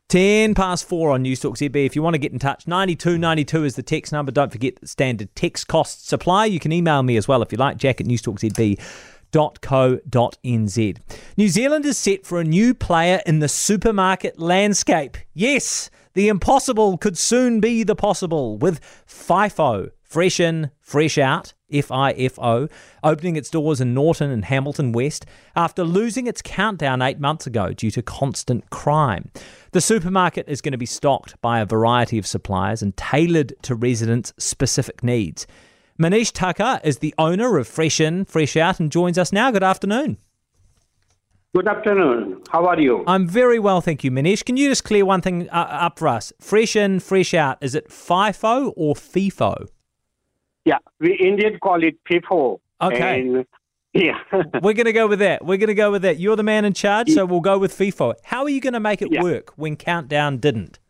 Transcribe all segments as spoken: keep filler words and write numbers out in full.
ten past four on News Talk Z B. If you want to get in touch, ninety-two ninety-two is the text number. Don't forget the standard text cost supply. You can email me as well if you like, jack at newstalkzb dot co dot n z. New Zealand is set for a new player in the supermarket landscape. Yes, the impossible could soon be the possible with FIFO, Fresh In, Fresh Out, F I F O, opening its doors in Norton and Hamilton West after losing its countdown eight months ago due to constant crime. The supermarket is going to be stocked by a variety of suppliers and tailored to residents' specific needs. Manish Tucker is the owner of Fresh In, Fresh Out and joins us now. Good afternoon. Good afternoon. How are you? I'm very well, thank you, Manish. Can you just clear one thing uh, up for us? Fresh In, Fresh Out, is it FIFO or FIFO? Yeah, we Indian call it FIFO. Okay. And, yeah. We're going to go with that. We're going to go with that. You're the man in charge, so we'll go with FIFO. How are you going to make it yeah. work when Countdown didn't?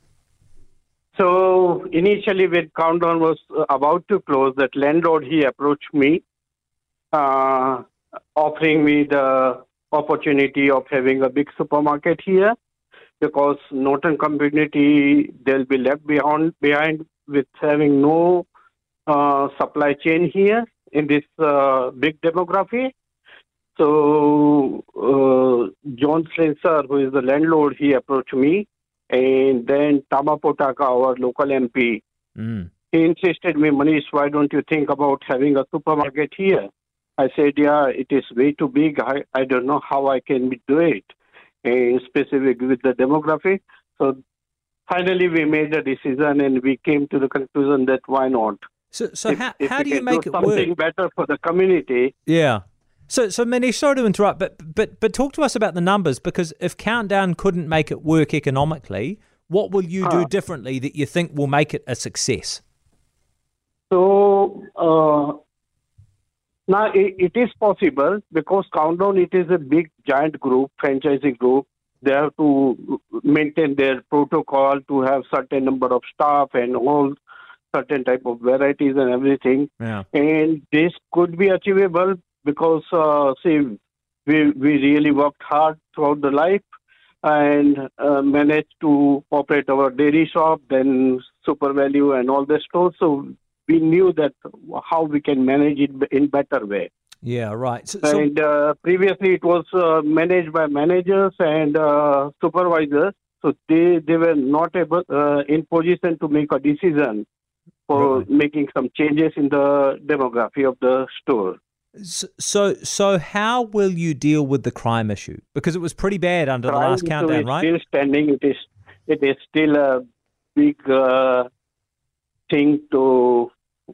So initially when Countdown was about to close, that landlord, he approached me, uh, offering me the opportunity of having a big supermarket here because Norton community, they'll be left behind, behind with having no uh, supply chain here in this uh, big demography. So uh, John Slenser, who is the landlord, he approached me. And then Tama Potaka, our local M P, mm. he insisted me, Manish, why don't you think about having a supermarket here? I said, yeah, it is way too big. I, I don't know how I can do it, and specific with the demography. So finally we made a decision and we came to the conclusion that why not? So, so if, how, if how do you do make it work? Something better for the community. Yeah. So, so Manish, sorry to interrupt, but but but talk to us about the numbers, because if Countdown couldn't make it work economically, what will you do uh, differently that you think will make it a success? So uh, now it, it is possible because Countdown, it is a big giant group, franchising group. They have to maintain their protocol to have certain number of staff and all certain type of varieties and everything. Yeah. And this could be achievable. Because, uh, see, we we really worked hard throughout the life and uh, managed to operate our dairy shop, then Super Value and all the stores. So we knew that how we can manage it in better way. Yeah, right. So, and uh, previously it was uh, managed by managers and uh, supervisors. So they, they were not able uh, in position to make a decision for right. making some changes in the demography of the store. So, so how will you deal with the crime issue? Because it was pretty bad under crime the last Countdown, right? Still standing. It is, it is still a big uh, thing to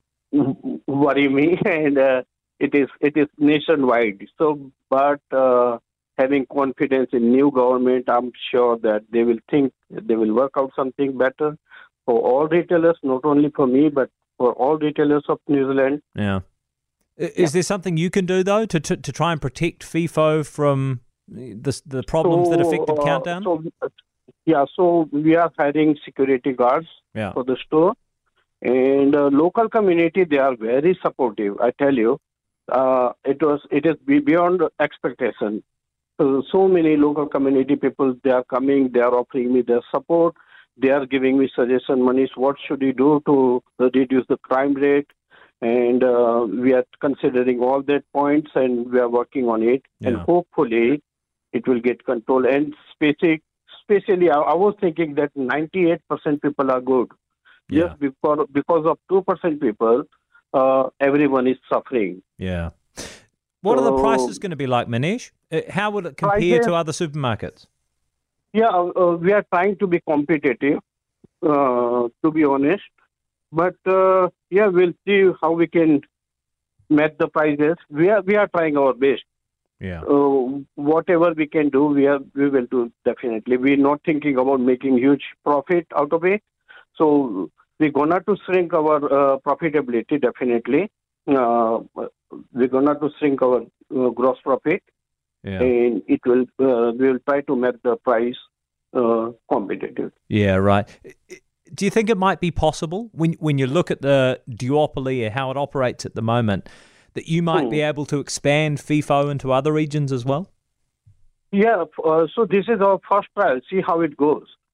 worry me, and uh, it is, it is nationwide. So, but uh, having confidence in new government, I'm sure that they will think they will work out something better for all retailers, not only for me, but for all retailers of New Zealand. Yeah. Is yeah. there something you can do, though, to, to to try and protect FIFO from the, the problems so, that affected uh, Countdown? So, yeah, so we are hiring security guards yeah. for the store. And uh, local community, they are very supportive, I tell you. Uh, it was it is beyond expectation. So, so many local community people, they are coming, they are offering me their support. They are giving me suggestion, Manish, what should you do to reduce the crime rate? And uh, we are considering all that points and we are working on it. Yeah. And hopefully it will get control. And specific, especially, I, I was thinking that ninety-eight percent people are good. Yeah. Just because, because of two percent people, uh, everyone is suffering. Yeah. What so, are the prices going to be like, Manish? How would it compare prices, to other supermarkets? Yeah, uh, we are trying to be competitive, uh, to be honest. But uh, yeah, we'll see how we can match the prices. We are we are trying our best. Yeah. Uh, whatever we can do, we are we will do definitely. We're not thinking about making huge profit out of it. So we're gonna to shrink our uh, profitability definitely. Uh, we're gonna to shrink our uh, gross profit, yeah. and it will uh, we will try to make the price uh, competitive. Yeah. Right. Do you think it might be possible, when when you look at the duopoly or how it operates at the moment, that you might hmm. be able to expand FIFO into other regions as well? Yeah, uh, so this is our first trial. See how it goes.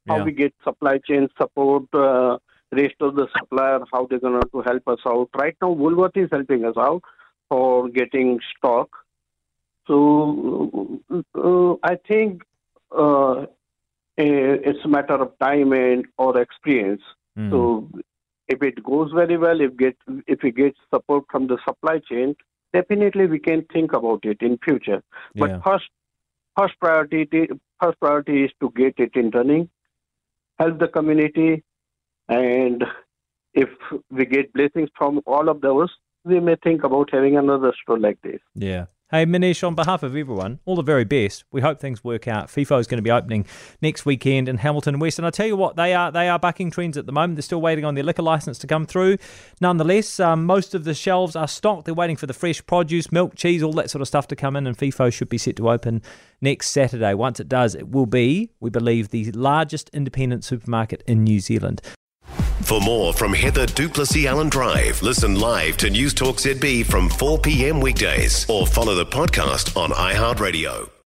how Yeah. we get supply chain support, uh, rest of the supplier, how they're going to help us out. Right now, Woolworth is helping us out for getting stock. So uh, I think uh, it's a matter of time and or experience. Mm. So if it goes very well, if get if we get support from the supply chain, definitely we can think about it in future. But Yeah. first, first priority, first priority is to get it in running, help the community, and if we get blessings from all of those, we may think about having another store like this. Yeah. Hey, Manish, on behalf of everyone, all the very best. We hope things work out. FIFO is going to be opening next weekend in Hamilton West. And I tell you what, they are they are bucking trends at the moment. They're still waiting on their liquor license to come through. Nonetheless, um, most of the shelves are stocked. They're waiting for the fresh produce, milk, cheese, all that sort of stuff to come in. And FIFO should be set to open next Saturday. Once it does, it will be, we believe, the largest independent supermarket in New Zealand. For more from Heather Duplessis Allen Drive, listen live to News Talk Z B from four p.m. weekdays or follow the podcast on iHeartRadio.